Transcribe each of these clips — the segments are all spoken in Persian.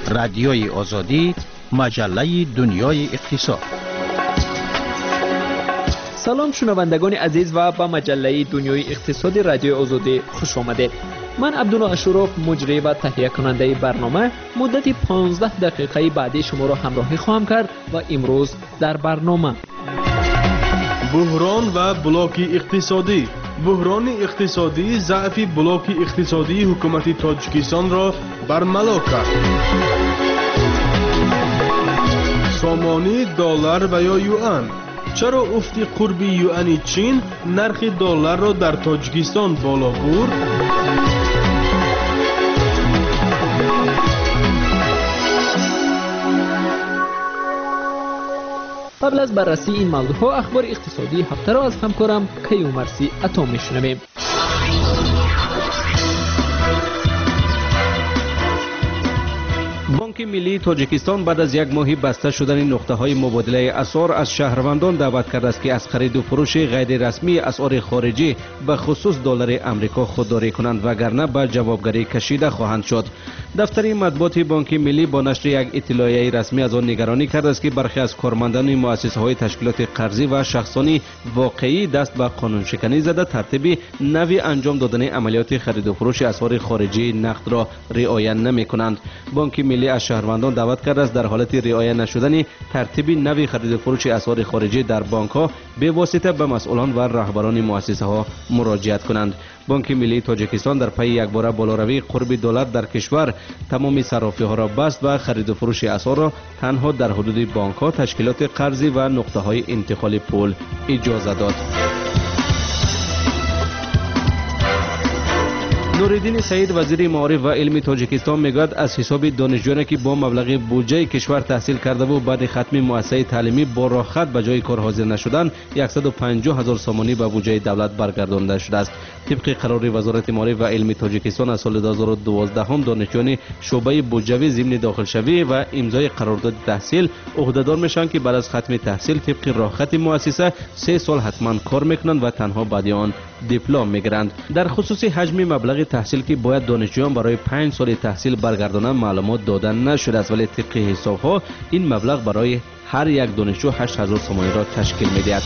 رادیوی آزادی، مجله دنیای اقتصاد. سلام شنوندگان عزیز و به مجله دنیای اقتصادی رادیو آزادی خوش آمدید. من عبدالله اشرف مجری و تهیه کننده برنامه مدت 15 دقیقه بعدی شما را همراهی خواهم کرد و امروز در برنامه بحران و بلاک اقتصادی. بحران اقتصادی ضعف بلاک اقتصادی حکومت تاجیکستان را برملا کرد. سامانه دلار و یا یوان. چرا افت قرب یوان چین نرخ دلار را در تاجیکستان بالا برد؟ قبل از بررسی این موضوع ها اخبار اقتصادی هفته را از همکارم کیومرثی عطا میشنویم. بانک ملی تاجیکستان بعد از یک ماه بسته شدن نقطه‌های مبادله اسعار از شهروندان دعوت کرده است که از خرید و فروش غیر رسمی اسعار خارجی به خصوص دلار آمریکا خودداری کنند وگرنه به جوابگری کشیده خواهند شد. دفتر مطبوعات بانک ملی با نشر یک اطلاعیه رسمی از آن نگرانی کرده است که برخی از کارمندان مؤسسه‌های تشکیلات قرضی و شخصانی واقعی دست به قانون شکنی زده ترتیب نوی انجام دادن عملیات خرید و فروش اسعار خارجی نقد را رعایت نمی‌کنند. بانک ملی از شهروندان دعوت کرده است در حالت رعایت نشدن ترتیب نوی خرید و فروش اسعار خارجی در بانک‌ها به واسطه به مسئولان و رهبران مؤسسه‌ها مراجعت کنند. بانک ملی تاجیکستان در پی یک بار بالاروی قرب دلار در کشور تمام صرافی‌ها را بست و خرید و فروش اسعار را تنها در حدود بانک‌ها، تشکیلات قرضی و نقطه‌های انتقال پول اجازه داد. نوردین سعید وزیر معارف و علم تاجیکستان میگوید از حساب دانشجویانی که با مبلغ بودجه کشور تحصیل کرده و بعد ختم مؤسسه تعلیمی با راحت به جای کار حاضر نشدند 150,000 سامانی به بودجه دولت برگردانده شده است. طبق قرار وزارت معارف و علم تاجیکستان از سال 2012 هم دانشجویان شعبه بودجوی ضمن داخلشوی و امضای قرارداد تحصیل عهدهدار میشن که بعد از ختم تحصیل طبق راحت مؤسسه 3 سال حتما کار میکنند و تنها بعد آن دیپلم میگیرند. در خصوص حجم مبلغ تحصیل که باید دانشجویان برای 5 سال تحصیل برگردانند معلومات داده نشده است، ولی طبق حسابها این مبلغ برای هر یک دانشجو 8,000 سامانی را تشکیل میدهد.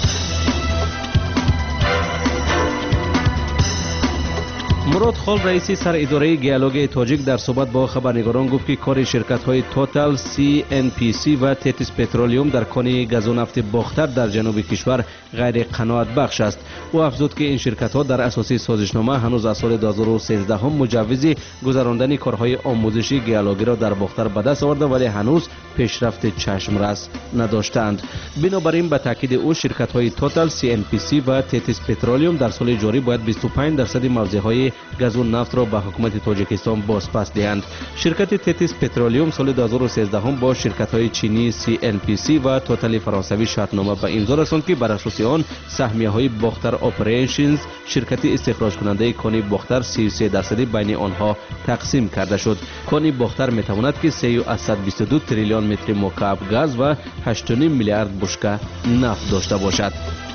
مراد خال رئیس سر اداره گیالوگ تاجیک در صحبت با خبرنگاران گفت که کار شرکت‌های توتال، CNPC و تتیس پترولیوم در کان گاز و نفت باختر در جنوب کشور غیر قناعت بخش است. او افزود که این شرکت‌ها در اساس سازشنامه هنوز از سال 2013 هم مجوز گذراندن کارهای آموزشی گیالوگی را در باختر به دست آورده ولی هنوز پیشرفت چشم‌رس نداشتند. بنابراین به تاکید او شرکت‌های توتال، CNPC و تتیس پترولیوم در سال جاری باید 25% موضع‌های گاز و نفت را به حکومت تاجیکستان بازپس دهند. شرکت تتیس پترولیوم سال 2013 هم با شرکت‌های چینی CNPC و توتال فرانسوی شرطنامه به امضا رساند که بر اساس آن سهمیه‌های باختر اپریشنز شرکت استخراج کننده کان باختر 33% بین آنها تقسیم کرده شد. کان باختر می‌تواند که 322 تریلیون متر مکعب گاز و 8.5 میلیارد بشکه نفت داشته باشد.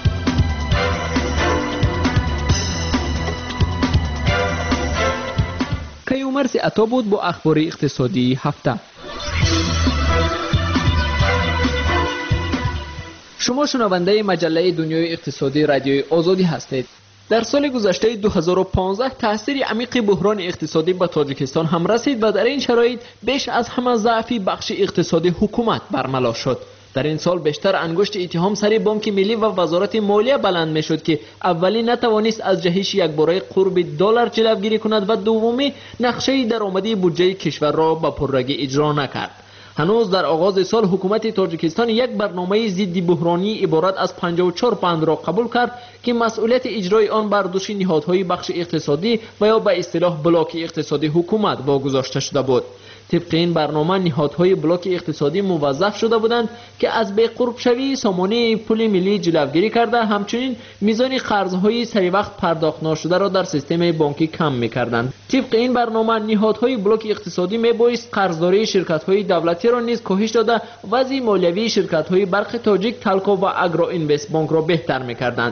کیومرثی عطا بود با اخبار اقتصادی هفته. شما شنونده مجله دنیای اقتصادی رادیوی آزادی هستید. در سال گذشته 2015 تاثیر عمیق بحران اقتصادی به تاجیکستان هم رسید و در این شرایط بیش از همه ضعف بخش اقتصادی حکومت برملا شد. در این سال بیشتر انگشت اتهام سر بانک ملی و وزارت مالیه بلند می شد که اولی نتوانست از جهش یکباره قرب دلار جلوگیری کند و دومی نقشه درآمدی بودجه کشور را به پررگی اجرا نکرد. هنوز در آغاز سال حکومت تاجیکستان یک برنامه ضد بحرانی عبارت از 54 بند را قبول کرد که مسئولیت اجرای آن بر دوش نهادهای بخش اقتصادی و یا به اصطلاح بلاک اقتصادی حکومت واگذاشته شده بود. طبق این برنامه نهادهای بلاک اقتصادی موظف شده بودند که از بی قرب شوی سامانه پول ملی جلوگیری کرده، همچنین میزان قرضهای سری وقت پرداخت نشده را در سیستم بانکی کم می‌کردند. طبق این برنامه نهادهای بلاک اقتصادی میبایست قرضداری شرکت‌های دولتی را نیز کاهش داده وضع مالیوی شرکت‌های برق تاجیک، تلکو و اگرو اینوست بانک را بهتر می‌کردند.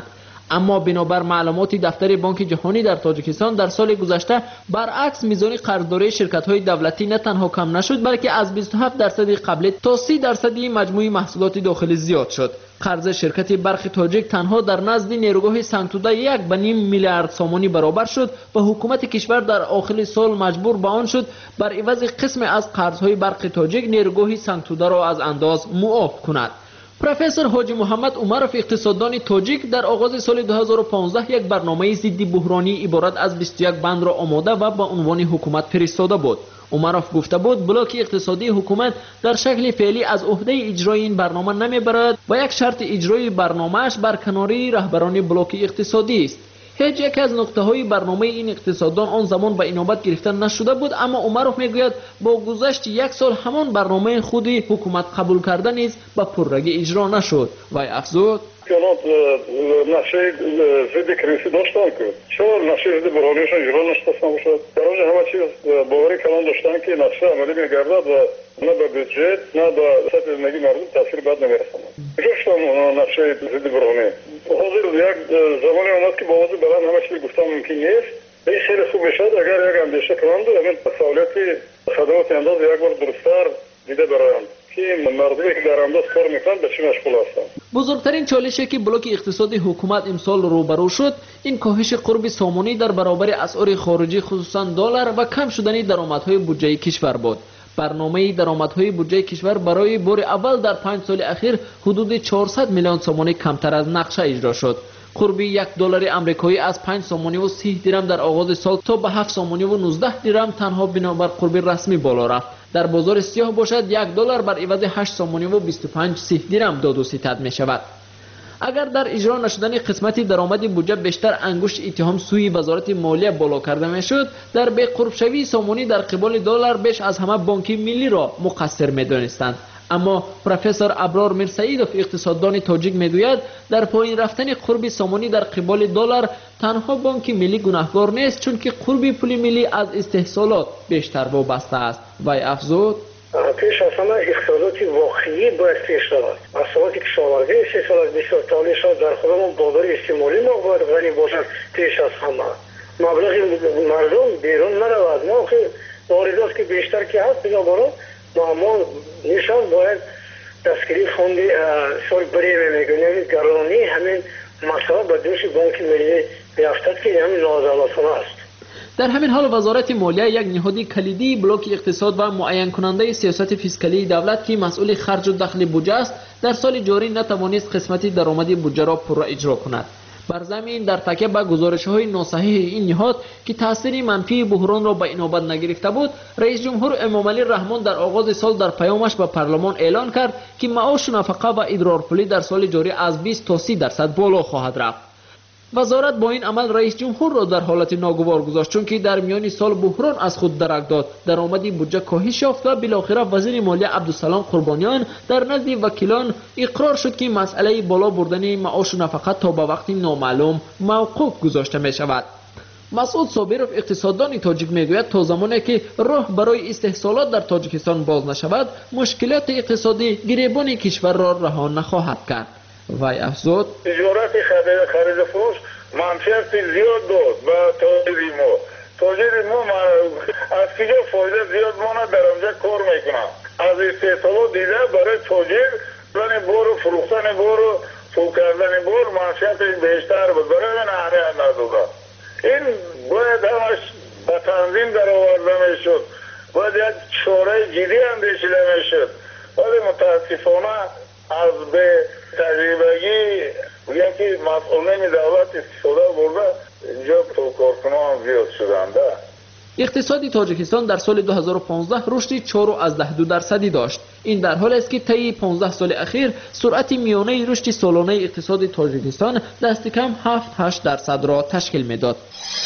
اما بنابر معلومات دفتر بانک جهانی در تاجیکستان در سال گذشته برعکس میزان قرضداری شرکت‌های دولتی نه تنها کم نشد بلکه از 27% قبل تا 30% مجموع محصولات داخلی زیاد شد. قرض شرکت برق تاجیک تنها در نزد نیروگاه سنگتوده 1.5 میلیارد سامانی برابر شد و حکومت کشور در آخر سال مجبور به آن شد بر عوض قسم از قرض‌های برق تاجیک نیروگاه سنگتوده را از انداز معاف کند. پروفسور حاجی محمد عمرов اقتصاددان تاجیک در آغاز سال 2015 یک برنامه ضد بحرانی عبارت از 21 بند را آماده و به عنوان حکومت فرستاده بود. عمرов گفته بود بلاک اقتصادی حکومت در شکل فعلی از عهده اجرای این برنامه نمیبرد و یک شرط اجرای برنامه‌اش برکناری رهبران بلاک اقتصادی است. هیچ یک از نقطه‌های برنامه این اقتصاددان آن زمان به اینابت گرفته نشده بود، اما عمرов میگوید با گذشت یک سال همان برنامه خود حکومت قبول کرده نیز به پررگی اجرا نشد. وی افزود جناب نقشه ضد کریزی داشتن که چرا نقشه ضد بحرانیشان اجرا نشده باشد؟ برای همه چیز باوری کلان داشتن که نقشه عملی میگردد و نه به بودجه نه به سطح زندگی مردم تاثیر بد نمیرساند. گفتم نقشه ضد بحرانی حاضر یک زمانی آمد که با آواز بلند همه چیز گفتم ممکن نیست. این خیلی خوب میشد اگر یک اندیشه کنند و همین فعالیت خدمات انداز یک بار درست‌تر دیده برایند که مردمی که در انداز کار میکنند به چی مشغول هستند. بزرگترین چالشی که بلاک اقتصادی حکومت امسال روبرو شد این کاهش قرب سامانی در برابر اسعار خارجی خصوصا دلار و کم شدن درآمدهای بودجه کشور بود. برنامه درآمدهای بودجه کشور برای بار اول در 5 سال اخیر حدود 400 میلیون سامانی کمتر از نقشه اجرا شد. قرب $1 آمریکایی از 5 سامانی و 30 درم در آغاز سال تا به 7 سامانی و 19 درم تنها بنابر قرب رسمی بالا رفت. در بازار سیاه باشد $1 بر عوض 8 سامانی و 25 درم داد و ستد می شود. اگر در اجرا نشدن قسمت درآمد بودجه بیشتر انگشت اتهام سوی وزارت مالیه بالا کرده میشد، در بی قرب شوی سامانی در قبال دلار بیش از همه بانک ملی را مقصر می‌دانستند. اما پروفسور ابرار میرسعیدوف اقتصاددان تاجیک میگوید در پایین رفتن قرب سامانی در قبال دلار تنها بانک ملی گناهکار نیست چون که قرب پول ملی از استحصالات بیشتر وابسته است. وی افزود پیش از همه اقتصادات واقعی باید پیش رود. اثرات کشاورزی استحصالات بسیار تالیشات در خودمون بازار استعمالی ما باید غنی باشد. پیش از همه مبلغ مردم بیرون نرود. ما که واردات که بیشتر که هست بنابراین ما نشان باید دستگیری فوند سال بری میگونیم گرانی همین مسئله به دوش بانک ملی بیافتد که همین نازلاتون است. در همین حال وزارت مالیه یک نهاد کلیدی بلاک اقتصاد و معین کننده سیاست فیسکالی دولت که مسئول خرج و دخل بودجه است در سال جاری نتوانست قسمت درآمد بودجه را پورا اجرا کند. بر ضمن در تکیه به گزارش‌های ناصحیح این نهاد که تاثیر منفی بحران را به اینابت نگرفته بود، رئیس جمهور امامعلی رحمان در آغاز سال در پیامش به پارلمان اعلان کرد که معاش نفقه و ادرارپولی در سال جاری از 20 تا 30% بالا خواهد رفت. وزارت با این عمل رئیس جمهور را در حالت ناگوار گذاشت چون که در میان سال بحران از خود درک داد. درآمد بودجه کاهش یافت و بالاخره وزیر مالیه عبدالسلام قربانیان در نزد وکیلان اقرار شد که مسئله بالا بردن معاش و نفقه تا به وقت نامعلوم موقوف گذاشته می شود. مسعود صابرов اقتصاددان تاجیک میگوید تا زمانی که راه برای استحصالات در تاجیکستان باز نشود مشکلات اقتصادی گریبان کشور را رها نخواهد کرد. وی افزود تجارت خرید فروش منفیت زیاد داد به تاجر ما از کجا فایده زیاد ماند در آنجا کار میکنم از استحصالات دیده برای تاجر برای بار و فروختن بار و پول کردن بار منفیت بیشتر بود برای من اهمیت نداده. این باید همش به تنظیم در آورده میشد، باید یک چاره جدی اندیشیده میشد، ولی متاسفانه از به تجربه‌ای یکی مسئولین دولت استفاده برده اینجا کارکنان زیاد شدند. اقتصاد تاجیکستان در سال 2015 رشد 4.2% داشت. این در حالی است که طی 15 سال اخیر سرعت میانه رشد سالانه اقتصاد تاجیکستان دست کم 7-8% را تشکیل میداد.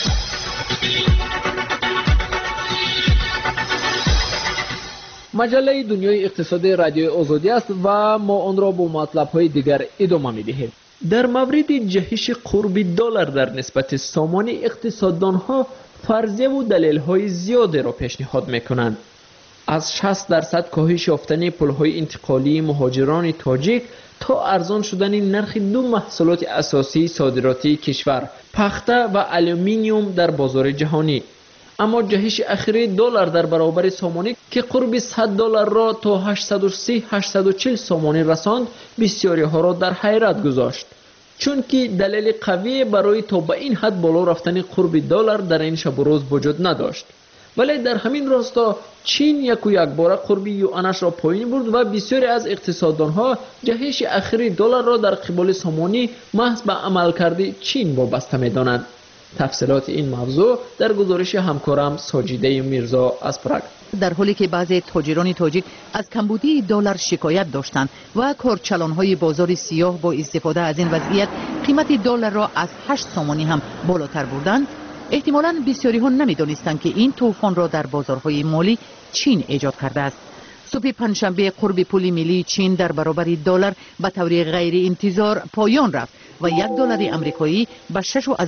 مجله دنیای اقتصادی رادیوی آزادی است و ما آن را با مطلب‌های دیگر ادامه می‌دهیم. در مورد جهش قرب دلار در نسبت سامانی اقتصاددان‌ها فرضیه و دلیل‌های زیادی را پیشنهاد می‌کنند. از 60% کاهش یافتن پل‌های انتقالی مهاجران تاجیک تا ارزان شدن نرخ دو محصولات اساسی صادراتی کشور، پخته و آلومینیوم در بازار جهانی. اما جهش اخیر دلار در برابر سامانی که قرب $100 را تا 830-840 سامانی رساند، بسیاری ها را در حیرت گذاشت، چون که دلیل قوی برای تا به این حد بالا رفتن قرب دلار در این شب و روز وجود نداشت. ولی در همین راستا چین یک بار قرب یوانش را پایین برد و بسیاری از اقتصاددان ها جهش اخیر دلار را در قبال سامانی محض به عملکرد چین وابسته می‌دانند. تفصیلات این موضوع در گزارش همکارم ساجیده میرزا از پراگ. در حالی که بعضی تاجران تاجیک از کمبودی دلار شکایت داشتند و کارچلان‌های بازار سیاه با استفاده از این وضعیت قیمت دلار را از 8 سامانی هم بالاتر بردند، احتمالاً بسیاری ها نمی‌دانستند که این طوفان را در بازارهای مالی چین ایجاد کرده است. صبح پنجشنبه قرب پول ملی چین در برابر دلار به طور غیر انتظار پایان رفت و $1 آمریکایی به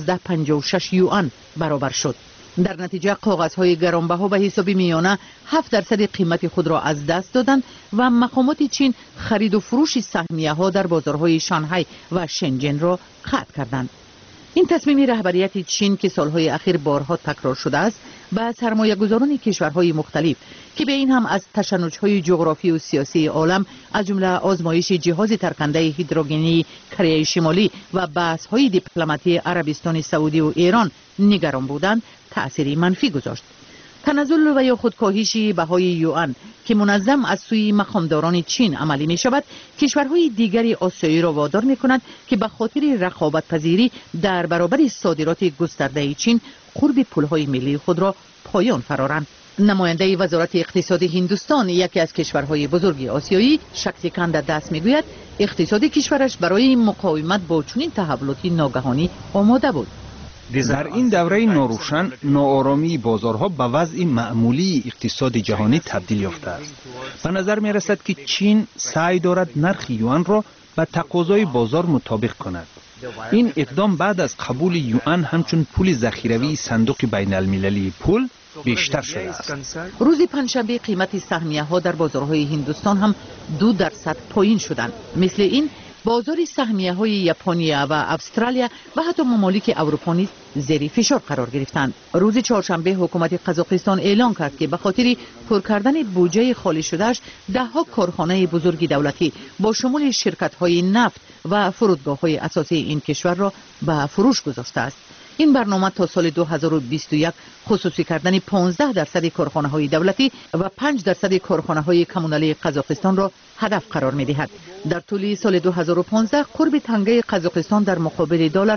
6.56 یوان برابر شد. در نتیجه کاغذهای گرانبها به حساب میانه 7% قیمت خود را از دست دادند و مقامات چین خرید و فروش سهمیه ها در بازارهای شانگهای و شنجن را قطع کردند. این تصمیم رهبریت چین که سالهای اخیر بارها تکرار شده است، به سرمایه‌گذاران کشورهای مختلف که به این هم از تشنج‌های جغرافی و سیاسی عالم از جمله آزمایش جهاز ترکنده هیدروژنی کره شمالی و بحث‌های دیپلماتی عربستان سعودی و ایران نگران بودند، تأثیری منفی گذاشت. تنزل و یا خودکاهش بهای یوان که منظم از سوی مقامداران چین عملی می شود، کشورهای دیگری آسیایی را وادار می کند که به خاطر رقابت پذیری در برابر صادرات گسترده چین قرب پولهای ملی خود را پایان فرارند. نماینده وزارت اقتصاد هندوستان، یکی از کشورهای بزرگ آسیایی، شکتیکان در دست می گوید اقتصاد کشورش برای مقاومت با چنین تحولاتی ناگهانی آماده بود. در این دوره ناروشن، ناآرامی بازارها به وضع معمولی اقتصاد جهانی تبدیل یافته است. به نظر می رسد که چین سعی دارد نرخ یوان را به تقاضای بازار مطابق کند. این اقدام بعد از قبول یوان همچون پول ذخیروی صندوق بین المللی پول بیشتر شده است. روز پنجشنبه قیمت سهمیه ها در بازارهای هندوستان هم 2% پایین شدند. مثل این بازار سهمیه های ژاپنیا و استرالیا و حتی ممالک اروپا نیز زیر فشار قرار گرفتند. روز چهارشنبه حکومت قزاقستان اعلام کرد که به خاطر پر کردن بودجه خالی شدهش 10 کارخانه بزرگ دولتی با شمول شرکت های نفت و فرودگاه های اساسی این کشور را به فروش گذاشته است. این برنامه تا سال 2021 خصوصی کردن 15% کارخانه های دولتی و 5% کارخانه های کمونالی قزاقستان را هدف قرار می دهد. در طول سال 2015 قرب تنگه قزاقستان در مقابل دلار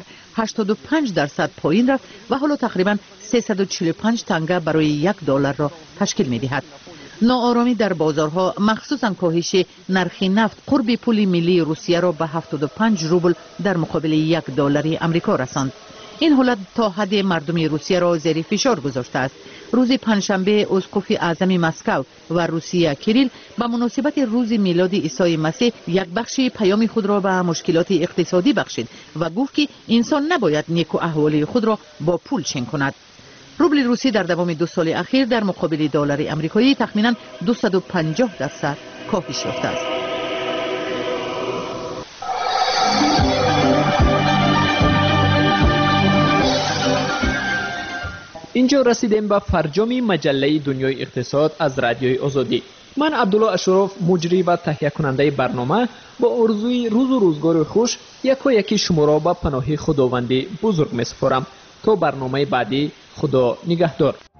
85% پایین رفت و حالا تقریبا 345 تنگه برای $1 را تشکیل می دهد. ناآرامی در بازارها، مخصوصا کاهش نرخ نفت قرب پول ملی روسیه را به 75 روبل در مقابل $1 آمریکا رساند. این حالت تا حد مردم روسیه را زیر فشار گذاشته است. روز پنجشنبه اسقف اعظم مسکو و روسیه کریل به مناسبت روز میلاد عیسی مسیح یک بخش پیام خود را به مشکلات اقتصادی بخشید و گفت که انسان نباید نیک و احوال خود را با پول چین کند. روبل روسی در دوام 2 سال اخیر در مقابل دلار آمریکایی تخمینا 250% کاهش یافته است. اینجا رسیدیم به فرجام مجله دنیای اقتصاد از رادیوی آزادی. من عبدالله اشرف، مجری و تهیه کننده برنامه، با آرزوی روز و روزگار خوش یکی شما را به پناه خداوند بزرگ می‌سپارم. تا برنامه بعدی، خدا نگهدار.